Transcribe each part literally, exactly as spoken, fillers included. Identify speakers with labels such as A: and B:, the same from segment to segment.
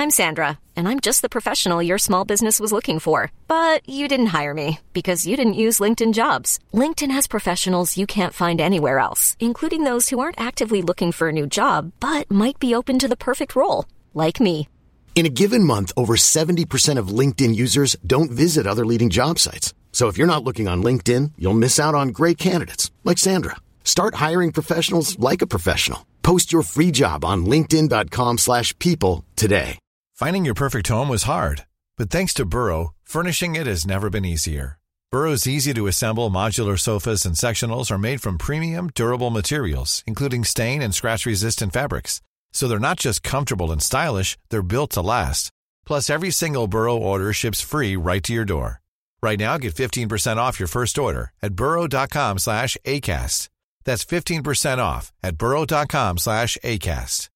A: I'm Sandra, and I'm just the professional your small business was looking for. But you didn't hire me because you didn't use LinkedIn Jobs. LinkedIn has professionals you can't find anywhere else, including those who aren't actively looking for a new job, but might be open to the perfect role, like me.
B: In a given month, over seventy percent of LinkedIn users don't visit other leading job sites. So if you're not looking on LinkedIn, you'll miss out on great candidates like Sandra. Start hiring professionals like a professional. Post your free job on linkedin.com slash people today.
C: Finding your perfect home was hard, but thanks to Burrow, furnishing it has never been easier. Burrow's easy-to-assemble modular sofas and sectionals are made from premium, durable materials, including stain and scratch-resistant fabrics. So they're not just comfortable and stylish, they're built to last. Plus, every single Burrow order ships free right to your door. Right now, get fifteen percent off your first order at burrow.com slash ACAST. That's fifteen percent off at burrow.com slash ACAST.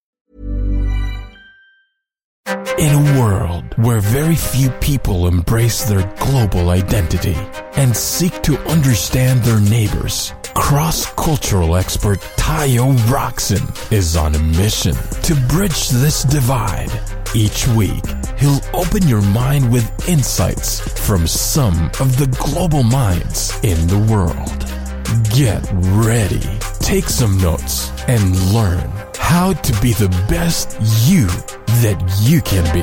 D: In a world where very few people embrace their global identity and seek to understand their neighbors, cross-cultural expert Tayo Roxon is on a mission to bridge this divide. Each week, he'll open your mind with insights from some of the global minds in the world. Get ready, take some notes, and learn how to be the best you that you can be.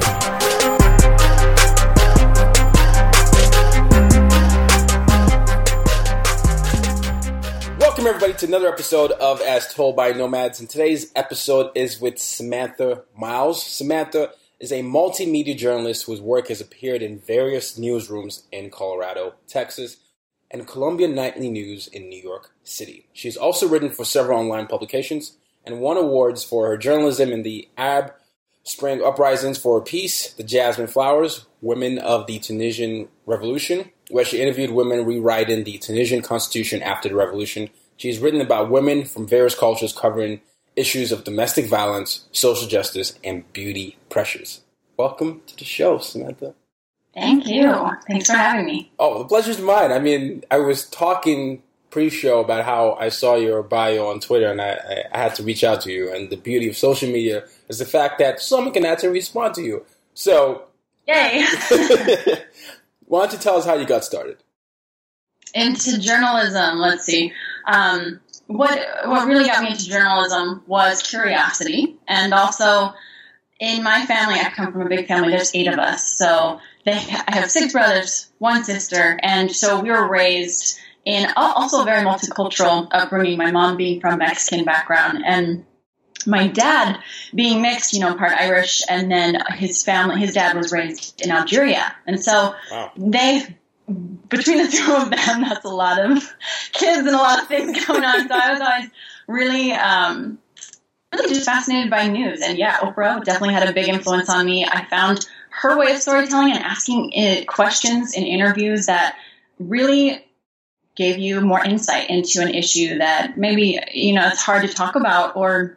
E: Welcome everybody to another episode of As Told by Nomads, and today's episode is with Samantha Miles. Samantha is a multimedia journalist whose work has appeared in various newsrooms in Colorado, Texas, and Columbia Nightly News in New York City. She's also written for several online publications and won awards for her journalism in the Arab Spring Uprisings for Peace, the Jasmine Flowers, Women of the Tunisian Revolution, where she interviewed women rewriting the Tunisian constitution after the revolution. She's written about women from various cultures covering issues of domestic violence, social justice, and beauty pressures. Welcome to the show, Samantha.
F: Thank you. Thanks for having me.
E: Oh, the pleasure's mine. I mean, I was talking pre-show about how I saw your bio on Twitter, and I, I had to reach out to you. And the beauty of social media is the fact that someone can actually respond to you. So,
F: yay!
E: Why don't you tell us how you got started?
F: Into journalism, let's see. Um, what what really got me into journalism was curiosity, and also in my family, I come from a big family. There's eight of us, so they I have six brothers, one sister, and so we were raised in also a very multicultural upbringing. My mom being from Mexican background, and my dad being mixed, you know, part Irish, and then his family, his dad was raised in Algeria, and so wow. they. Between the two of them, that's a lot of kids and a lot of things going on. So I was always really, um, really just fascinated by news. And yeah, Oprah definitely had a big influence on me. I found her way of storytelling and asking it questions in interviews that really gave you more insight into an issue that maybe, you know, it's hard to talk about, or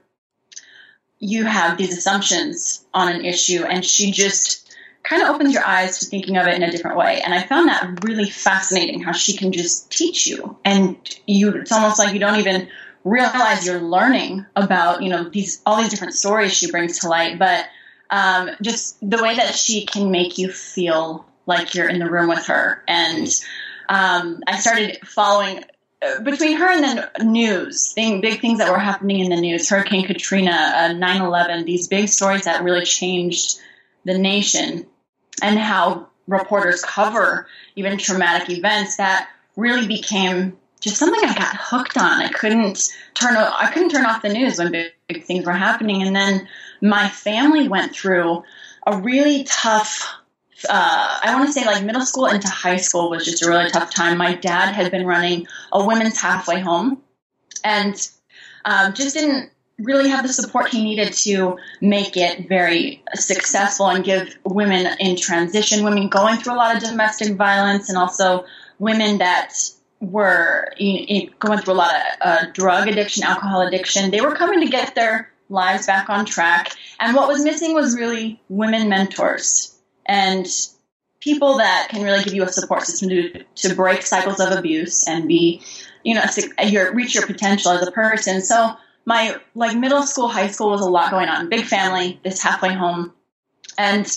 F: you have these assumptions on an issue, and she just kind of opens your eyes to thinking of it in a different way. And I found that really fascinating, how she can just teach you. And you, it's almost like you don't even realize you're learning about, you know, these, all these different stories she brings to light. But um, just the way that she can make you feel like you're in the room with her. And um, I started following uh, between her and the news, thing, big things that were happening in the news, Hurricane Katrina, uh, nine eleven, these big stories that really changed the nation, and how reporters cover even traumatic events, that really became just something I got hooked on. I couldn't turn I couldn't turn off the news when big, big things were happening. And then my family went through a really tough, uh, I want to say like middle school into high school was just a really tough time. My dad had been running a women's halfway home, and um, just didn't really have the support he needed to make it very successful and give women in transition, women going through a lot of domestic violence, and also women that were going through a lot of uh, drug addiction, alcohol addiction. They were coming to get their lives back on track. And what was missing was really women mentors and people that can really give you a support system to, to break cycles of abuse and be, you know, your, reach your potential as a person. So my like middle school, high school was a lot going on. Big family, this halfway home. And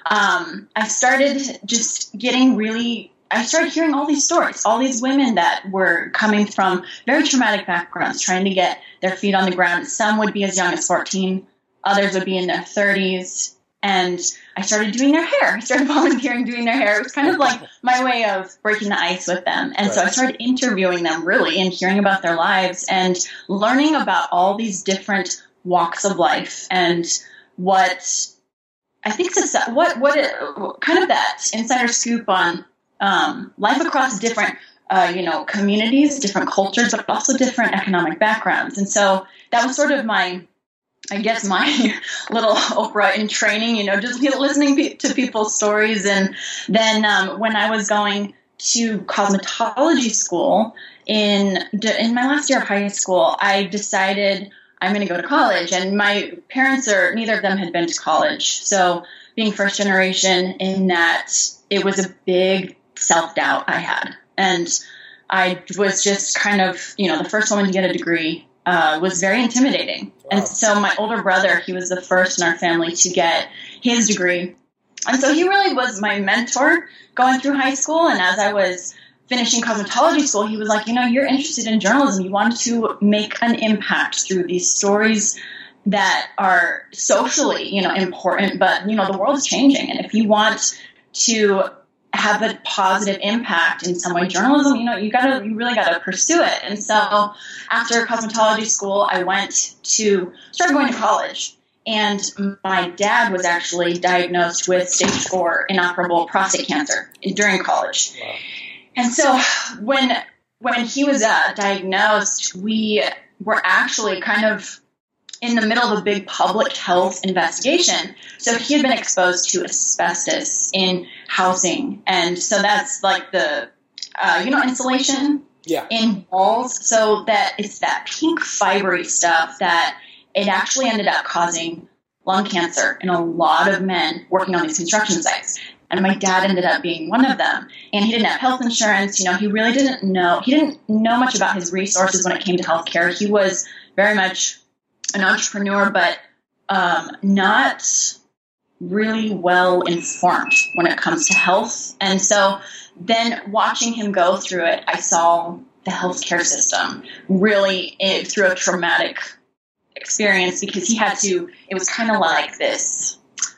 F: um, I started just getting really, I started hearing all these stories, all these women that were coming from very traumatic backgrounds, trying to get their feet on the ground. Some would be as young as fourteen, others would be in their thirties. And I started doing their hair. I started volunteering doing their hair. It was kind of like my way of breaking the ice with them. And right. so I started interviewing them really and hearing about their lives and learning about all these different walks of life and what I think success, what what it, kind of that insider scoop on um, life across different uh, you know communities, different cultures, but also different economic backgrounds. And so that was sort of my I guess my little Oprah in training, you know, just listening pe- to people's stories. And then um, when I was going to cosmetology school in in my last year of high school, I decided I'm going to go to college. And my parents are, neither of them had been to college. So being first generation in that, it was a big self-doubt I had. And I was just kind of, you know, the first woman to get a degree. Uh, was very intimidating. Wow. And so my older brother, he was the first in our family to get his degree. And so he really was my mentor going through high school. And as I was finishing cosmetology school, he was like, you know, you're interested in journalism. You want to make an impact through these stories that are socially, you know, important. But, you know, the world is changing. And if you want to have a positive impact in some way, journalism, you know, you gotta, you really gotta pursue it. And so after cosmetology school, I went to, started going to college. And my dad was actually diagnosed with stage four inoperable prostate cancer during college. Wow. And so when, when he was uh, diagnosed, we were actually kind of in the middle of a big public health investigation. So he had been exposed to asbestos in housing. And so that's like the, uh, you know, insulation yeah. in walls. So that it's that pink fibery stuff that it actually ended up causing lung cancer in a lot of men working on these construction sites. And my dad ended up being one of them. And he didn't have health insurance. You know, he really didn't know, he didn't know much about his resources when it came to healthcare. He was very much an entrepreneur, but um, not really well informed when it comes to health. And so then watching him go through it, I saw the healthcare system really it, through a traumatic experience because he had to, it was kind of like this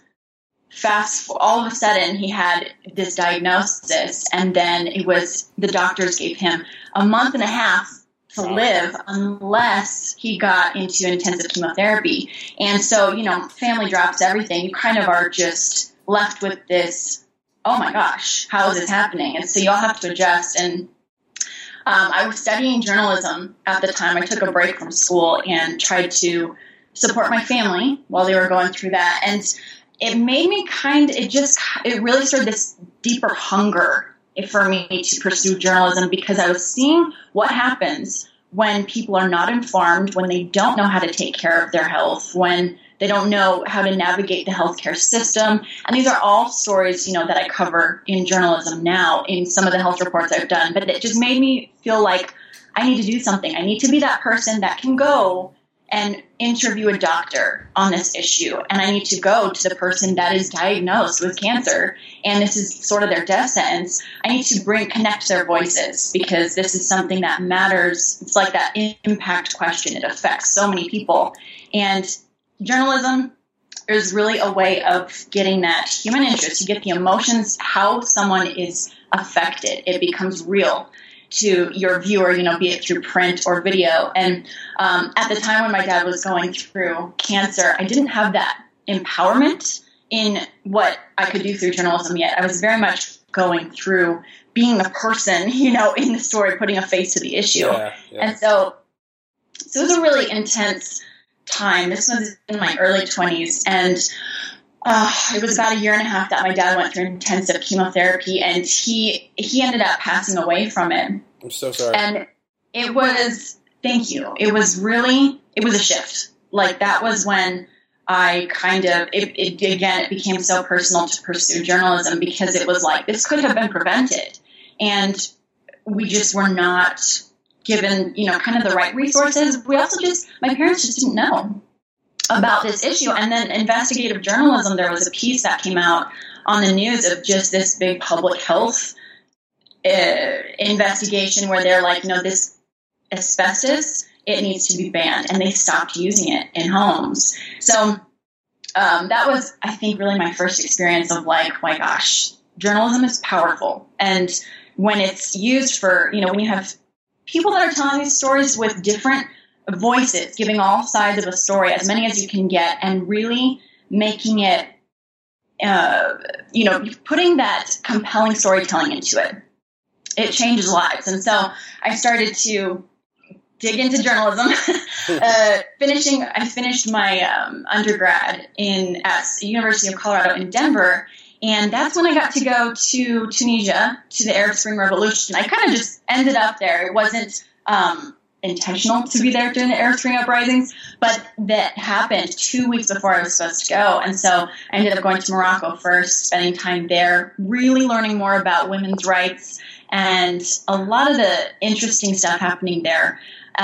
F: fast, all of a sudden he had this diagnosis and then it was, the doctors gave him a month and a half to live unless he got into intensive chemotherapy. And so, you know, family drops everything. You kind of are just left with this, oh my gosh, how is this happening? And so you all have to adjust. And um, I was studying journalism at the time. I took a break from school and tried to support my family while they were going through that. And it made me kind of, it just, it really started this deeper hunger for me to pursue journalism because I was seeing what happens when people are not informed, when they don't know how to take care of their health, when they don't know how to navigate the healthcare system. And these are all stories, you know, that I cover in journalism now in some of the health reports I've done. But it just made me feel like I need to do something. I need to be that person that can go and interview a doctor on this issue. And I need to go to the person that is diagnosed with cancer. And this is sort of their death sentence. I need to bring, connect their voices because this is something that matters. It's like that impact question. It affects so many people. And journalism is really a way of getting that human interest. You get the emotions, how someone is affected. It becomes real to your viewer, you know, be it through print or video. And um, at the time when my dad was going through cancer, I didn't have that empowerment in what I could do through journalism yet. I was very much going through being the person, you know, in the story, putting a face to the issue. Yeah, yeah. And so, so it was a really intense time. This was in my early twenties. And Uh, it was about a year and a half that my dad went through intensive chemotherapy, and he he ended up passing away from it.
E: I'm so sorry.
F: And it was, thank you. It was really, it was a shift. Like that was when I kind of, it, it again, it became so personal to pursue journalism because it was like, this could have been prevented. And we just were not given, you know, kind of the right resources. We also just, my parents just didn't know about this issue. And then investigative journalism, there was a piece that came out on the news of just this big public health uh, investigation where they're like, no, this asbestos, it needs to be banned. And they stopped using it in homes. So um, that was, I think, really my first experience of like, my gosh, journalism is powerful. And when it's used for, you know, when you have people that are telling these stories with different voices, giving all sides of a story, as many as you can get, and really making it, uh, you know, putting that compelling storytelling into it, it changes lives. And so I started to dig into journalism. uh, finishing, I finished my um, undergrad in at the University of Colorado in Denver, and that's when I got to go to Tunisia to the Arab Spring Revolution. I kind of just ended up there. It wasn't um, intentional to be there during the Arab Spring uprisings, but that happened two weeks before I was supposed to go. And so I ended up going to Morocco first, spending time there, really learning more about women's rights and a lot of the interesting stuff happening there,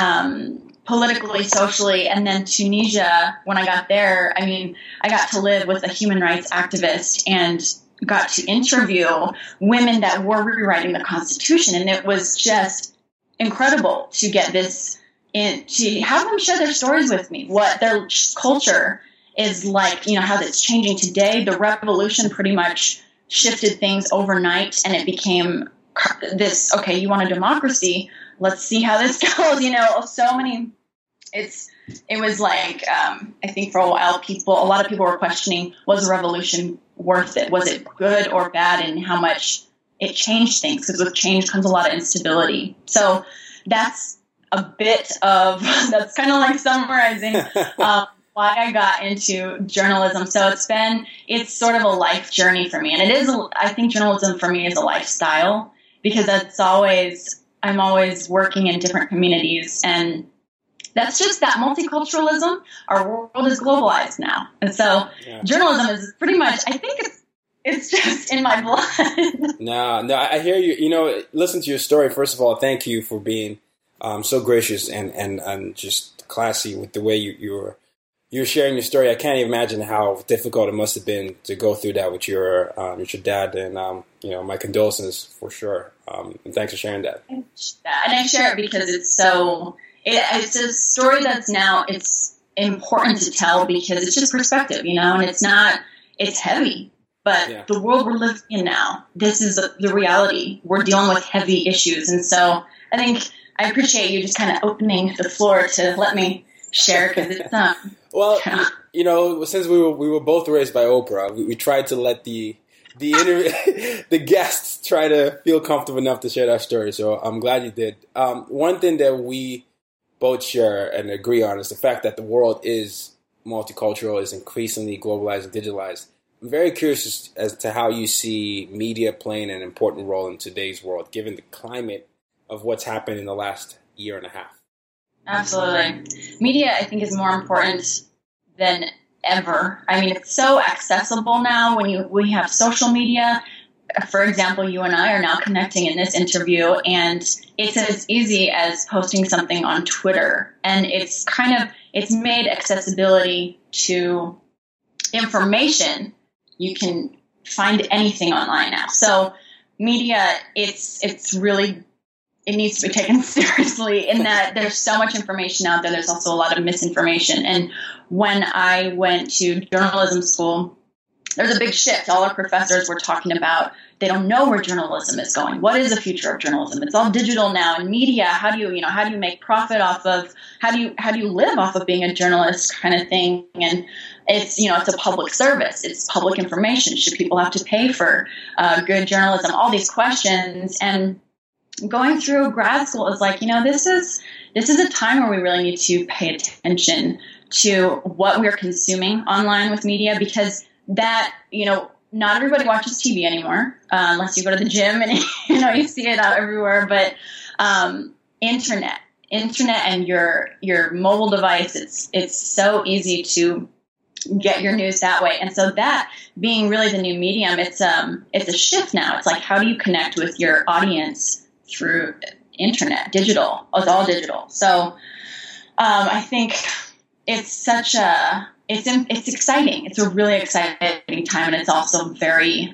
F: um, politically, socially. And then Tunisia, when I got there, I mean, I got to live with a human rights activist and got to interview women that were rewriting the Constitution. And it was just incredible to get this in, to have them share their stories with me, what their culture is like, you know, how it's changing today. The revolution pretty much shifted things overnight, and it became this, okay, you want a democracy, let's see how this goes, you know, so many, it's, it was like, um, I think for a while, people, a lot of people were questioning, was the revolution worth it? Was it good or bad, and how much it changed things? Because with change comes a lot of instability. So that's a bit of, that's kind of like summarizing um, why I got into journalism. So it's been, it's sort of a life journey for me. And it is, a, I think journalism for me is a lifestyle, because that's always, I'm always working in different communities, and that's just that multiculturalism. Our world is globalized now. And so yeah. Journalism is pretty much, I think it's, it's just in my blood.
E: No, no, I hear you. You know, listen to your story. First of all, thank you for being um, so gracious and, and, and just classy with the way you, you were you're sharing your story. I can't even imagine how difficult it must have been to go through that with your um, with your dad. And um, you know, my condolences for sure. Um, and thanks for sharing that.
F: And I share it because it's so. It, it's a story that's now it's important to tell because it's just perspective, you know, and it's not. It's heavy. But yeah. The world we're living in now, this is the reality. We're dealing with heavy issues. And so I think I appreciate you just kind of opening the floor to let me share, because it's um.
E: Well, you know, since we were we were both raised by Oprah, we, we tried to let the the inter- the guests try to feel comfortable enough to share that story. So I'm glad you did. Um, one thing that we both share and agree on is the fact that the world is multicultural, is increasingly globalized and digitalized. I'm very curious as to how you see media playing an important role in today's world, given the climate of what's happened in the last year and a half.
F: Absolutely. Media, I think, is more important than ever. I mean, it's so accessible now when you we have social media. For example, you and I are now connecting in this interview, and it's as easy as posting something on Twitter. And it's kind of, it's made accessibility to information. You can find anything online now. So media, it's it's really, it needs to be taken seriously in that there's so much information out there. There's also a lot of misinformation. And when I went to journalism school, there's a big shift. All our professors were talking about, they don't know where journalism is going. What is the future of journalism? It's all digital now. And media, how do you, you know, how do you make profit off of, how do you, how do you live off of being a journalist kind of thing? And it's, you know, it's a public service. It's public information. Should people have to pay for uh, good journalism? All these questions. And going through grad school is like, you know, this is, this is a time where we really need to pay attention to what we're consuming online with media, because that, you know, not everybody watches T V anymore, uh, unless you go to the gym and, you know, you see it out everywhere. But um, internet, internet and your your mobile device, it's it's so easy to get your news that way. And so that being really the new medium, it's um it's a shift now. It's like, how do you connect with your audience through internet, digital? It's all digital. So um, I think it's such a it's it's exciting. It's a really exciting time, and it's also very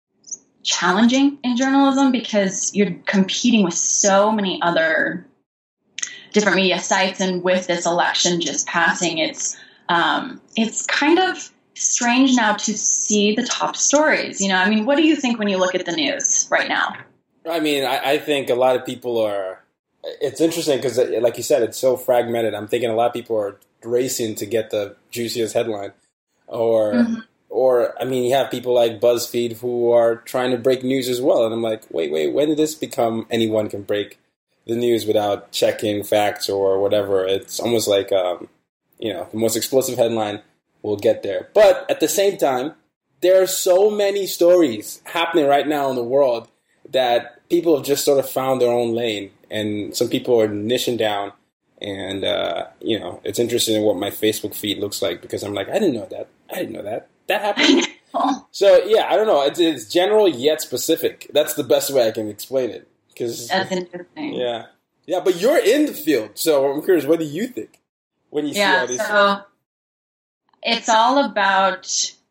F: challenging in journalism because you're competing with so many other different media sites, and with this election just passing, it's um, it's kind of strange now to see the top stories. You know, I mean, what do you think when you look at the news right now?
E: I mean, I, I think a lot of people are. It's interesting because, like you said, it's so fragmented. I'm thinking a lot of people are racing to get the juiciest headline, or, mm-hmm. or I mean, you have people like BuzzFeed who are trying to break news as well. And I'm like, wait, wait, when did this become anyone can break the news without checking facts or whatever? It's almost like, um, you know, the most explosive headline will get there. But at the same time, there are so many stories happening right now in the world that people have just sort of found their own lane. And some people are niching down, and, uh, you know, it's interesting in what my Facebook feed looks like because I'm like, I didn't know that. I didn't know that. That happened. So, yeah, I don't know. It's, it's general yet specific. That's the best way I can explain it. Cause,
F: That's interesting.
E: Yeah. Yeah, but you're in the field, so I'm curious, what do you think when you
F: yeah,
E: see all these
F: so things? It's all about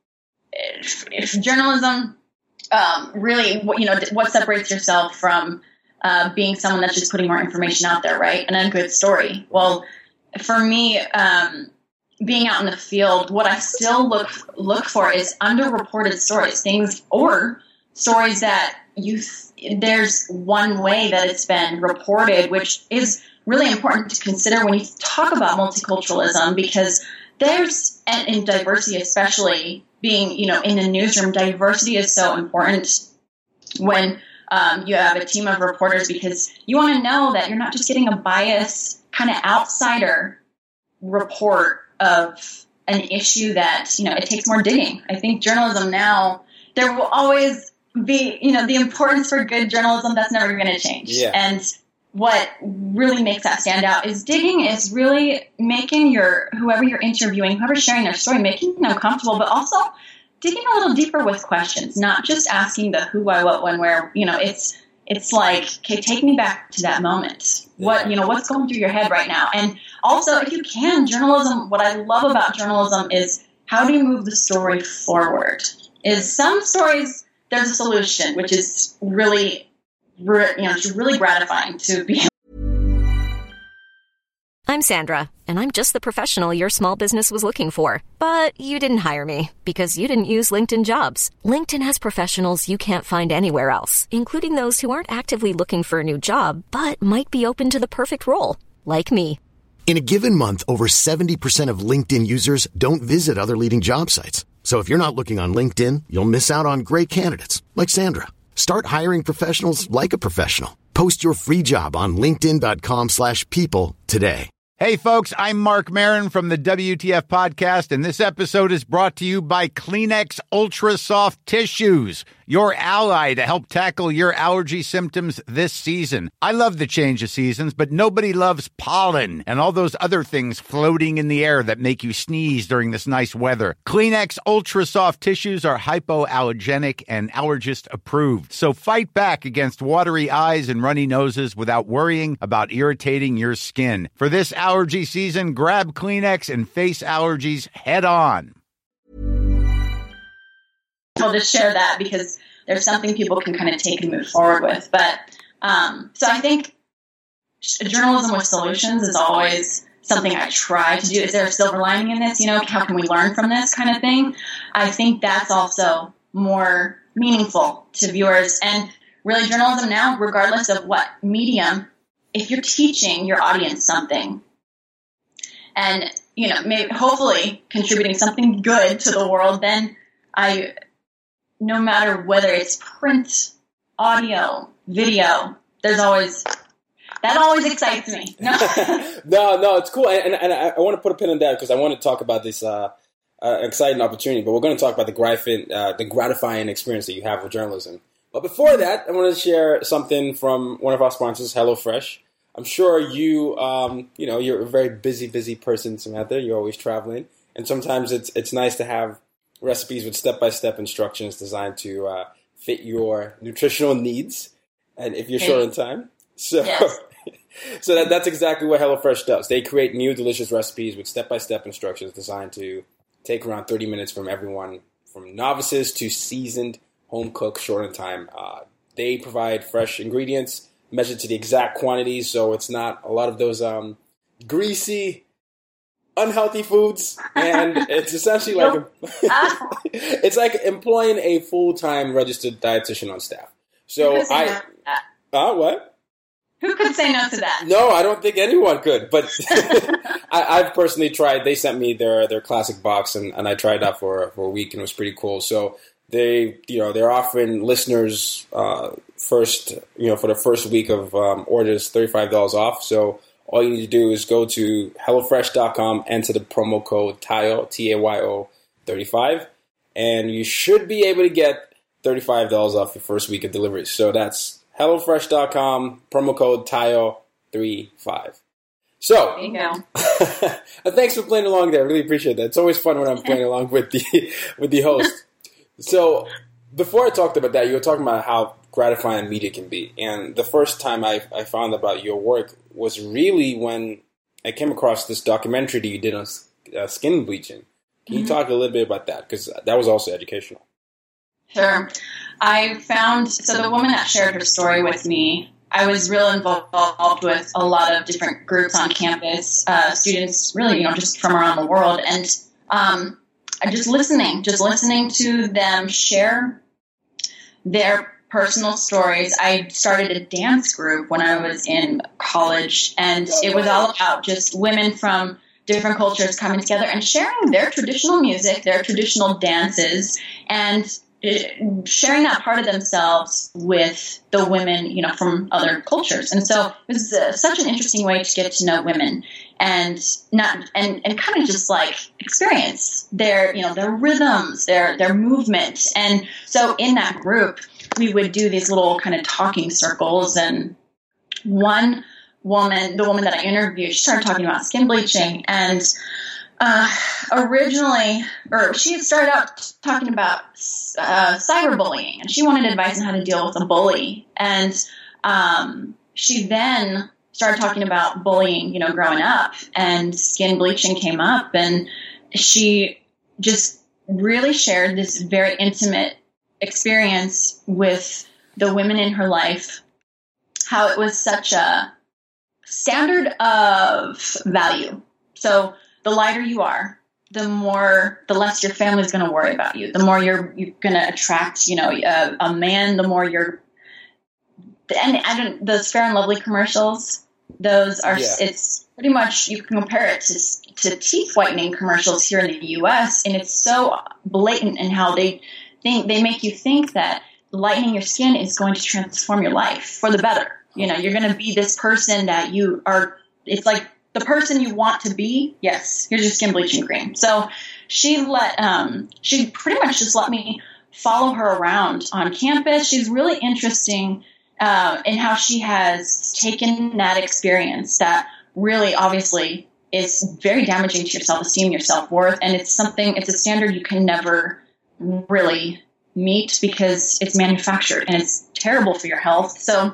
F: if, if journalism um, really, you know, what separates yourself from Uh, being someone that's just putting more information out there, right? And a good story. Well, for me, um, being out in the field, what I still look look for is underreported stories, things or stories that you th- there's one way that it's been reported, which is really important to consider when you talk about multiculturalism, because there's and in diversity, especially being you know in the newsroom, diversity is so important when. Um, you have a team of reporters because you want to know that you're not just getting a biased kind of outsider report of an issue that, you know, it takes more digging. I think journalism now, there will always be, you know, the importance for good journalism, that's never going to change.
E: Yeah.
F: And what really makes that stand out is digging is really making your, whoever you're interviewing, whoever's sharing their story, making them comfortable, but also digging a little deeper with questions, not just asking the who, why, what, when, where. You know, it's it's like, okay, take me back to that moment. What you know, what's going through your head right now? And also, if you can, journalism. What I love about journalism is how do you move the story forward? Is some stories there's a solution, which is really, you know, it's really gratifying to be.
A: I'm Sandra, and I'm just the professional your small business was looking for. But you didn't hire me because you didn't use LinkedIn Jobs. LinkedIn has professionals you can't find anywhere else, including those who aren't actively looking for a new job, but might be open to the perfect role, like me.
B: In a given month, over seventy percent of LinkedIn users don't visit other leading job sites. So if you're not looking on LinkedIn, you'll miss out on great candidates like Sandra. Start hiring professionals like a professional. Post your free job on linkedin.com slash people today.
G: Hey, folks, I'm Mark Maron from the W T F Podcast, and this episode is brought to you by Kleenex Ultra Soft Tissues, your ally to help tackle your allergy symptoms this season. I love the change of seasons, but nobody loves pollen and all those other things floating in the air that make you sneeze during this nice weather. Kleenex Ultra Soft Tissues are hypoallergenic and allergist approved, so fight back against watery eyes and runny noses without worrying about irritating your skin. For this allergy season, grab Kleenex and face allergies head on.
F: I'll just share that because there's something people can kind of take and move forward with. But um, so I think journalism with solutions is always something I try to do. Is there a silver lining in this? You know, how can we learn from this kind of thing? I think that's also more meaningful to viewers. And really, journalism now, regardless of what medium, if you're teaching your audience something, and, you know, maybe hopefully contributing something good to the world, then I, no matter whether it's print, audio, video, there's always, that always excites me. No,
E: no, no, it's cool. And, and I, I want to put a pin in that because I want to talk about this uh, uh, exciting opportunity, but we're going to talk about the gratifying, uh, the gratifying experience that you have with journalism. But before that, I want to share something from one of our sponsors, HelloFresh. I'm sure you, um, you know, you're a very busy, busy person, Samantha. You're always traveling. And sometimes it's it's nice to have recipes with step-by-step instructions designed to uh, fit your nutritional needs. And if you're short on time. So, yes. so that, that's exactly what HelloFresh does. They create new, delicious recipes with step-by-step instructions designed to take around thirty minutes from everyone, from novices to seasoned home cooks, short in time. Uh, they provide fresh ingredients, measured to the exact quantity, so it's not a lot of those um, greasy, unhealthy foods. And it's essentially like a, it's like employing a full-time registered dietitian on staff. So I, uh, what?
F: Who could say no to that?
E: No, I don't think anyone could. But I, I've personally tried. They sent me their their classic box, and, and I tried that for for a week, and it was pretty cool. So they, you know, they're offering listeners uh, first, you know, for the first week of um, orders, thirty-five dollars off. So all you need to do is go to HelloFresh dot com, enter the promo code Tayo, T A Y O thirty-five, and you should be able to get thirty-five dollars off your first week of delivery. So that's HelloFresh dot com, promo code Tayo thirty-five. So,
F: there you go.
E: Thanks for playing along there. I really appreciate that. It's always fun when I'm playing along with the with the host. So, before I talked about that, you were talking about how gratifying media can be. And the first time I, I found about your work was really when I came across this documentary that you did on uh, skin bleaching. Can you mm-hmm. talk a little bit about that? Because that was also educational.
F: Sure. I found, so the woman that shared her story with me, I was real involved with a lot of different groups on campus, uh, students really, you know, just from around the world. And um, just listening, just listening to them share their personal stories. I started a dance group when I was in college, and it was all about just women from different cultures coming together and sharing their traditional music, their traditional dances, and sharing that part of themselves with the women, you know, from other cultures. And so it was uh, such an interesting way to get to know women and not and, and kind of just like experience their, you know, their rhythms, their their movement. And so in that group, we would do these little kind of talking circles. And one woman, the woman that I interviewed, she started talking about skin bleaching. And Uh, originally, or she had started out talking about uh, cyberbullying, and she wanted advice on how to deal with a bully. And um, she then started talking about bullying, you know, growing up, and skin bleaching came up, and she just really shared this very intimate experience with the women in her life, how it was such a standard of value. So the lighter you are, the more, the less your family's going to worry about you. The more you're you're going to attract, you know, a, a man. The more you're, and I don't. Those Fair and Lovely commercials, those are. Yeah. It's pretty much, you can compare it to to teeth whitening commercials here in the U S, and it's so blatant in how they think they make you think that lightening your skin is going to transform your life for the better. You know, you're going to be this person that you are. It's like the person you want to be. Yes, here's your skin bleaching cream. So she let, um, she pretty much just let me follow her around on campus. She's really interesting uh, in how she has taken that experience that really obviously is very damaging to your self-esteem, your self-worth. And it's something, it's a standard you can never really meet because it's manufactured and it's terrible for your health. So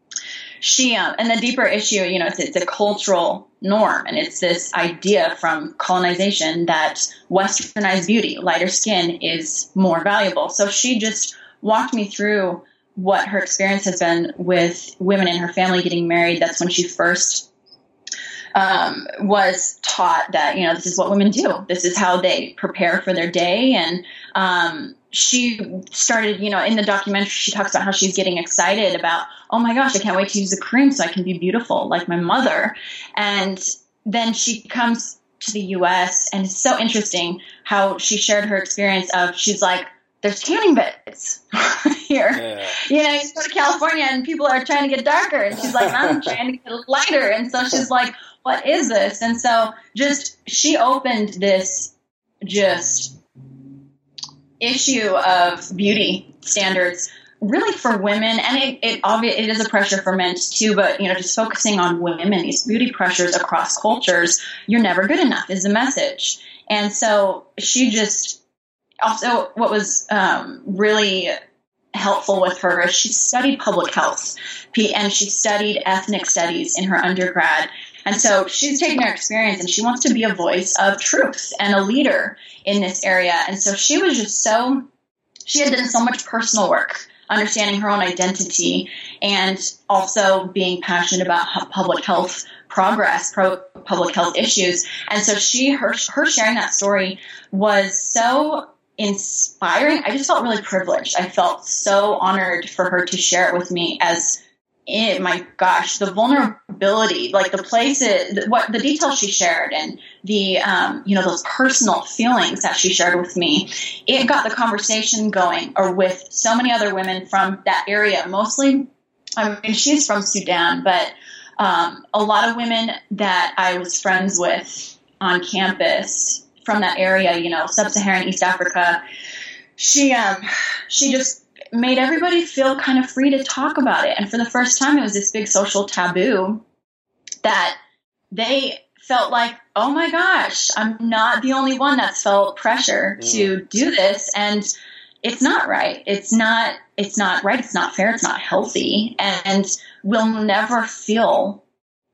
F: she, uh, and the deeper issue, you know, it's, it's a cultural norm, and it's this idea from colonization that westernized beauty, lighter skin, is more valuable. So she just walked me through what her experience has been with women in her family getting married. That's when she first um, was taught that, you know, this is what women do. This is how they prepare for their day. And um, she started, you know, in the documentary, she talks about how she's getting excited about, oh my gosh, I can't wait to use a cream so I can be beautiful like my mother. And then she comes to the U S, and it's so interesting how she shared her experience of, she's like, there's tanning beds here. Yeah. You know, you go to California and people are trying to get darker. And she's like, I'm trying to get lighter. And so she's like, what is this? And so just, she opened this just issue of beauty standards really for women. And it, it obviously, it is a pressure for men too, but, you know, just focusing on women, these beauty pressures across cultures, you're never good enough is the message. And so she just, also, what was um, really helpful with her is she studied public health, and she studied ethnic studies in her undergrad. And so she's taken her experience and she wants to be a voice of truth and a leader in this area. And so she was just so, she had done so much personal work, understanding her own identity and also being passionate about public health progress, pro public health issues. And so she, her, her sharing that story was so inspiring. I just felt really privileged. I felt so honored for her to share it with me as, it, my gosh, the vulnerability, like the places, what the details she shared and the, um, you know, those personal feelings that she shared with me, it got the conversation going or with so many other women from that area, mostly, I mean, she's from Sudan, but um, a lot of women that I was friends with on campus from that area, you know, sub-Saharan East Africa, she, um, she just made everybody feel kind of free to talk about it. And for the first time, it was this big social taboo that they felt like, oh my gosh, I'm not the only one that's felt pressure mm. to do this. And it's not right. It's not, it's not right. It's not fair. It's not healthy. And we'll never feel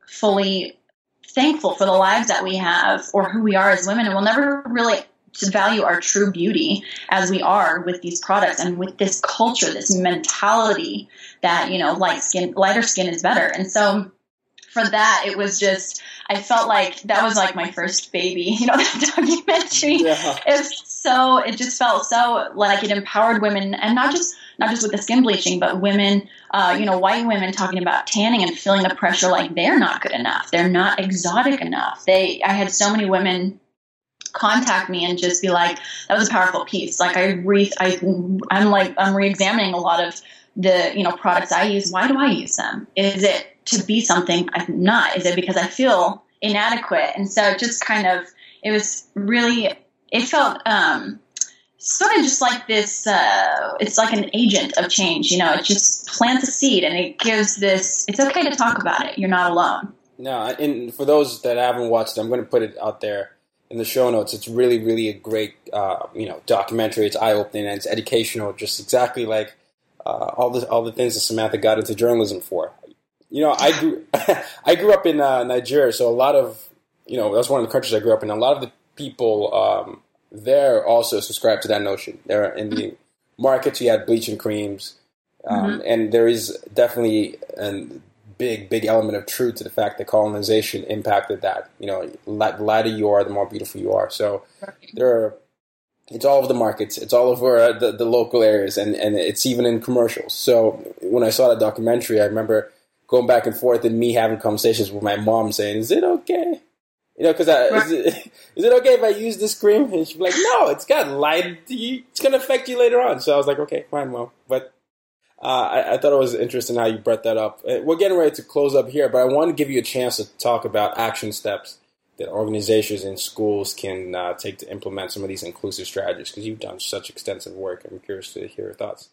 F: fully thankful for the lives that we have or who we are as women. And we'll never really value our true beauty as we are with these products and with this culture, this mentality that, you know, light skin, lighter skin is better. And so for that, it was just, I felt like that was like my first baby, you know, that documentary. Yeah. It's so, it just felt so like it empowered women, and not just, not just with the skin bleaching, but women, uh, you know, white women talking about tanning and feeling the pressure like they're not good enough. They're not exotic enough. They, I had so many women contact me and just be like, that was a powerful piece. Like I re, I, I'm like, I'm re-examining a lot of the, you know, products I use. Why do I use them? Is it to be something I'm not? Is it because I feel inadequate? And so just kind of, it was really, it felt um, sort of just like this, uh, it's like an agent of change, you know, it just plants a seed and it gives this, it's okay to talk about it. You're not alone.
E: No, and for those that haven't watched it, I'm going to put it out there in the show notes. It's really, really a great, uh, you know, documentary. It's eye-opening and it's educational, just exactly like uh, all the all the things that Samantha got into journalism for. You know, I grew I grew up in uh, Nigeria, so a lot of, you know, that's one of the countries I grew up in. A lot of the people um, there also subscribe to that notion. They're in the markets. You had bleaching creams, um, mm-hmm. and there is definitely a big, big element of truth to the fact that colonization impacted that. You know, the lighter you are, the more beautiful you are. So there are, it's all over the markets. It's all over uh, the, the local areas, and, and it's even in commercials. So when I saw that documentary, I remember going back and forth and me having conversations with my mom saying, is it okay? You know, because right. is, it, is it okay if I use this cream? And she'd be like, no, it's got light. It's going to affect you later on. So I was like, okay, fine, Mom. But uh, I, I thought it was interesting how you brought that up. We're getting ready to close up here, but I want to give you a chance to talk about action steps that organizations and schools can uh, take to implement some of these inclusive strategies, because you've done such extensive work. I'm curious to hear your thoughts.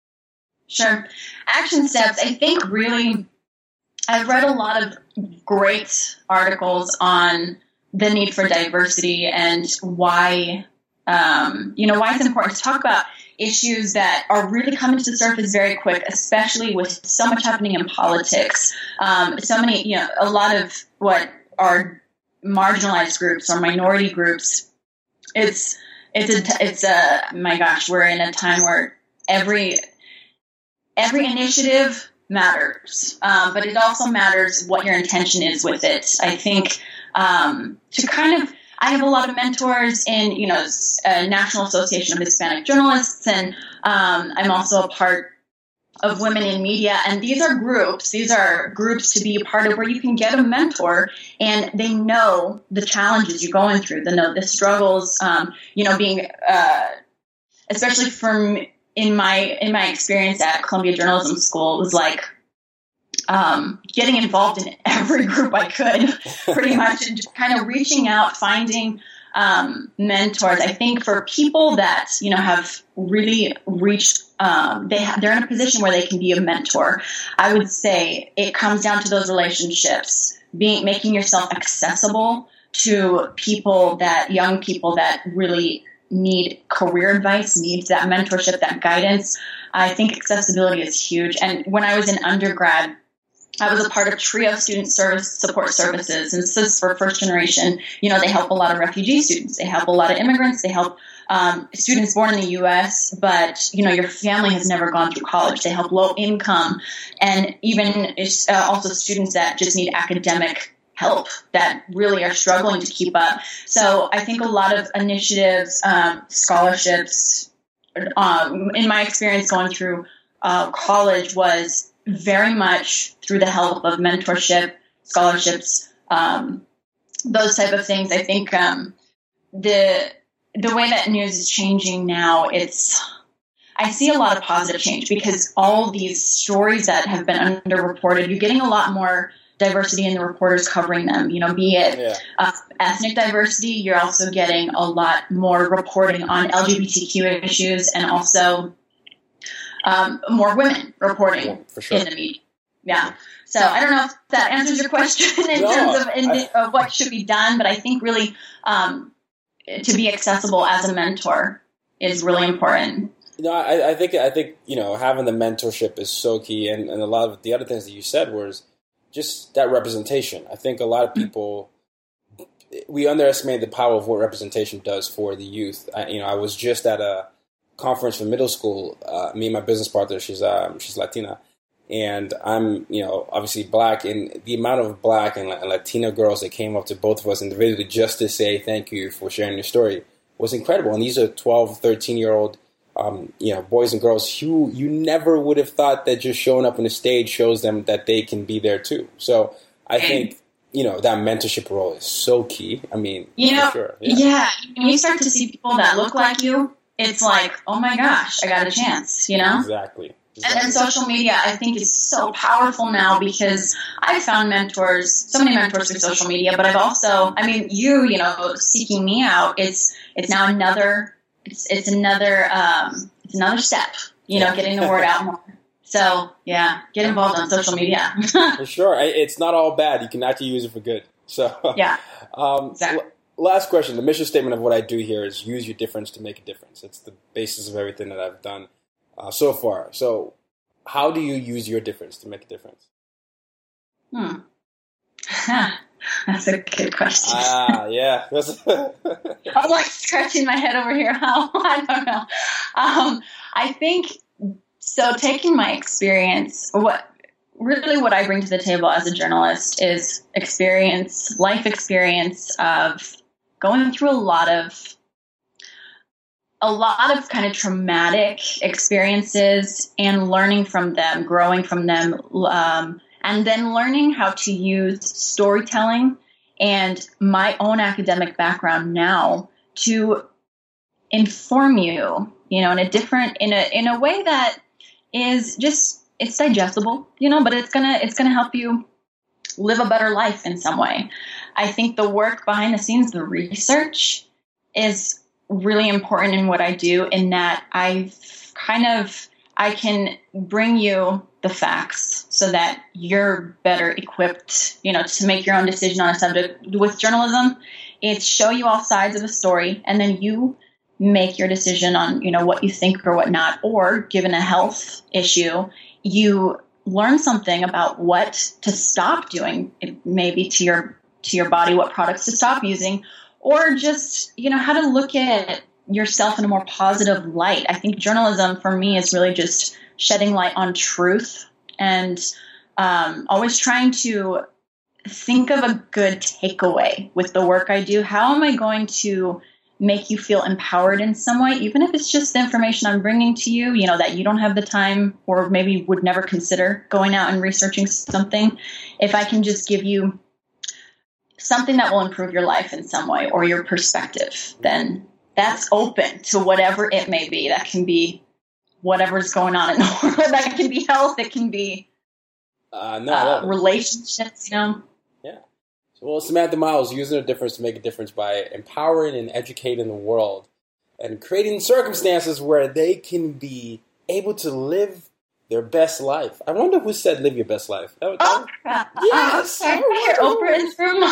F: Sure. Action steps, I think really, I've read a lot of great articles on the need for diversity and why, um, you know, why it's important to talk about issues that are really coming to the surface very quick, especially with so much happening in politics. Um, so many, you know, a lot of what are marginalized groups or minority groups. It's, it's a, it's a, my gosh, we're in a time where every, every initiative matters, um, but it also matters what your intention is with it. I think um, to kind of, I have a lot of mentors in, you know, uh, National Association of Hispanic Journalists, and um, I'm also a part of Women in Media, and these are groups, these are groups to be a part of where you can get a mentor, and they know the challenges you're going through, the know the struggles, um, you know, being, uh, especially from in my in my experience at Columbia Journalism School, it was like um, getting involved in every group I could, pretty much, and just kind of reaching out, finding um, mentors. I think for people that, you know, have really reached, um, they ha- they're in a position where they can be a mentor. I would say it comes down to those relationships, being making yourself accessible to people that young people that really need career advice, needs that mentorship, that guidance. I think accessibility is huge. And when I was in undergrad, I was a part of TRIO Student Service Support Services, and this is for first generation. You know, they help a lot of refugee students. They help a lot of immigrants. They help um, students born in the U S, but, you know, your family has never gone through college. They help low income and even uh, also students that just need academic help that really are struggling to keep up. So I think a lot of initiatives, um, scholarships, um, in my experience going through uh, college was very much through the help of mentorship, scholarships, um, those type of things. I think um, the the way that news is changing now, it's I see a lot of positive change because all these stories that have been underreported, you're getting a lot more diversity in the reporters covering them, you know, be it
E: yeah.
F: uh, ethnic diversity, you're also getting a lot more reporting on L G B T Q issues and also um, more women reporting
E: yeah, for sure.
F: in the media. Yeah. So I don't know if that answers your question in
E: no,
F: terms of, in,
E: I,
F: of what should be done, but I think really um, to be accessible as a mentor is really important.
E: No, I, I think I think you know having the mentorship is so key, and, and a lot of the other things that you said was just that representation. I think a lot of people we underestimate the power of what representation does for the youth. I, you know, I was just at a conference for middle school. Uh, me and my business partner, she's um, she's Latina, and I'm you know obviously black. And the amount of black and, and Latina girls that came up to both of us individually just to say thank you for sharing your story was incredible. And these are twelve, thirteen year old. Um, you know, boys and girls who you never would have thought that just showing up on the stage shows them that they can be there too. So I think, you know, that mentorship role is so key. I mean,
F: you know,
E: for sure. Yeah.
F: yeah, when you start to see people that look like you, it's like, oh my gosh, I got a chance, you know?
E: Exactly. exactly.
F: And then social media, I think, is so powerful now because I've found mentors, so many mentors through social media, but I've also, I mean, you, you know, seeking me out, it's it's now another It's it's another um, it's another step, you know,
E: yeah.
F: getting the word out more. So yeah, get involved on social media.
E: For sure, I, it's not all bad. You can actually use it for good. So
F: yeah.
E: Um,
F: exactly.
E: l- last question. The mission statement of what I do here is use your difference to make a difference. It's the basis of everything that I've done uh, so far. So how do you use your difference to make a difference?
F: Hmm. That's a good question.
E: Ah, yeah.
F: I'm like scratching my head over here. How? I don't know. Um, I think so. Taking my experience, what really what I bring to the table as a journalist is experience, life experience of going through a lot of a lot of kind of traumatic experiences and learning from them, growing from them. Um, And then learning how to use storytelling and my own academic background now to inform you, you know, in a different, in a in a way that is just it's digestible, you know, but it's gonna it's gonna help you live a better life in some way. I think the work behind the scenes, the research, is really important in what I do. In that I've kind of I can bring you the facts so that you're better equipped, you know, to make your own decision on a subject. With journalism, it's show you all sides of a story, and then you make your decision on, you know, what you think or what not. Or given a health issue, you learn something about what to stop doing, maybe to your to your body, what products to stop using, or just, you know, how to look at yourself in a more positive light. I think journalism for me is really just shedding light on truth and um, always trying to think of a good takeaway with the work I do. How am I going to make you feel empowered in some way, even if it's just the information I'm bringing to you, you know, that you don't have the time or maybe would never consider going out and researching something. If I can just give you something that will improve your life in some way or your perspective, then that's open to whatever it may be. That can be whatever's going on in the world. That can be health. It can be
E: uh, no,
F: uh,
E: no.
F: relationships, you know.
E: Yeah. So, well, Samantha Miles, using a difference to make a difference by empowering and educating the world and creating circumstances where they can be able to live their best life. I wonder who said live your best life. That,
F: Oprah.
E: That, yes.
F: Oh, Oprah in the room.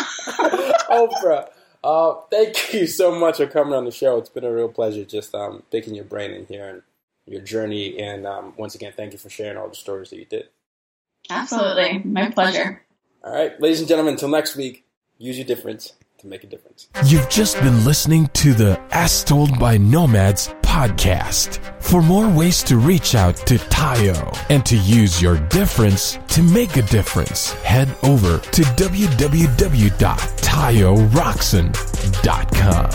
E: Oprah. Uh, thank you so much for coming on the show. It's been a real pleasure just um, picking your brain in here and your journey. And um, once again, thank you for sharing all the stories that you did.
F: Absolutely. My pleasure.
E: All right, ladies and gentlemen, until next week, use your difference to make a difference.
D: You've just been listening to the As Told by Nomads podcast. For more ways to reach out to Tayo and to use your difference to make a difference, head over to w w w dot tayo roxon dot com.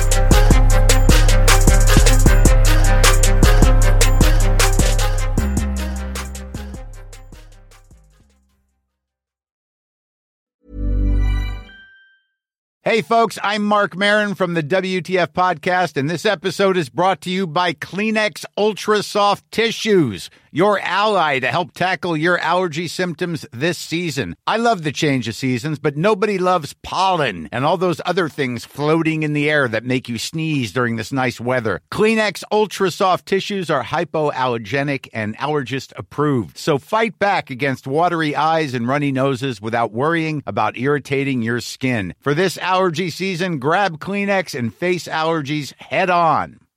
G: Hey folks, I'm Mark Maron from the W T F podcast, and this episode is brought to you by Kleenex Ultra Soft Tissues, your ally to help tackle your allergy symptoms this season. I love the change of seasons, but nobody loves pollen and all those other things floating in the air that make you sneeze during this nice weather. Kleenex Ultra Soft Tissues are hypoallergenic and allergist approved, so fight back against watery eyes and runny noses without worrying about irritating your skin. For this allergy season, grab Kleenex and face allergies head on.